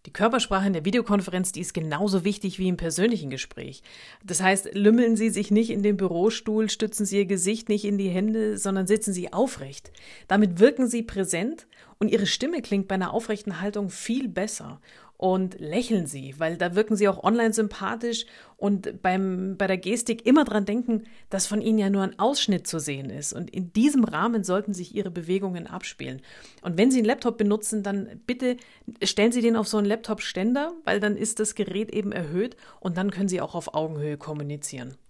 Die Körpersprache in der Videokonferenz, die ist genauso wichtig wie im persönlichen Gespräch. Das heißt, lümmeln Sie sich nicht in den Bürostuhl, stützen Sie Ihr Gesicht nicht in die Hände, sondern sitzen Sie aufrecht. Damit wirken Sie präsent und Ihre Stimme klingt bei einer aufrechten Haltung viel besser. Und lächeln Sie, weil da wirken Sie auch online sympathisch und bei der Gestik immer dran denken, dass von Ihnen ja nur ein Ausschnitt zu sehen ist. Und in diesem Rahmen sollten sich Ihre Bewegungen abspielen. Und wenn Sie einen Laptop benutzen, dann bitte stellen Sie den auf so einen Laptop-Ständer, weil dann ist das Gerät eben erhöht und dann können Sie auch auf Augenhöhe kommunizieren.